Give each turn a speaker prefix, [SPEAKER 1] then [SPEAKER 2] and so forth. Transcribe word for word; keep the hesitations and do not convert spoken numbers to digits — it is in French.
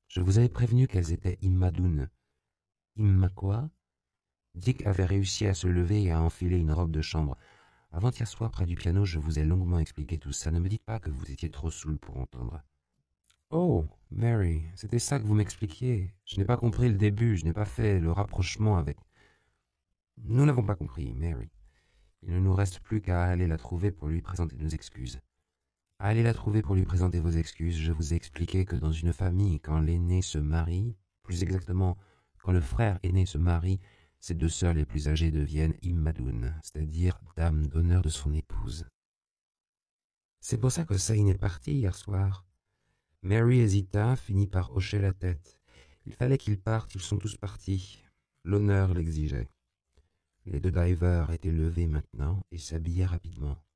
[SPEAKER 1] Je vous avais prévenu qu'elles étaient Immadoun. Imma quoi? Dick avait réussi à se lever et à enfiler une robe de chambre. Avant-hier soir, près du piano, je vous ai longuement expliqué tout ça. Ne me dites pas que vous étiez trop saoul pour entendre. Oh, Mary, c'était ça que vous m'expliquiez. Je n'ai pas compris le début, je n'ai pas fait le rapprochement avec... Nous n'avons pas compris, Mary. Il ne nous reste plus qu'à aller la trouver pour lui présenter nos excuses. Allez la trouver pour lui présenter vos excuses. Je vous ai expliqué que dans une famille, quand l'aîné se marie, plus exactement, quand le frère aîné se marie, ses deux sœurs les plus âgées deviennent Immadoun, c'est-à-dire dame d'honneur de son épouse. C'est pour ça que Saïn est parti hier soir. Mary hésita, finit par hocher la tête. Il fallait qu'ils partent, ils sont tous partis. L'honneur l'exigeait. Les deux divers étaient levés maintenant et s'habillaient rapidement.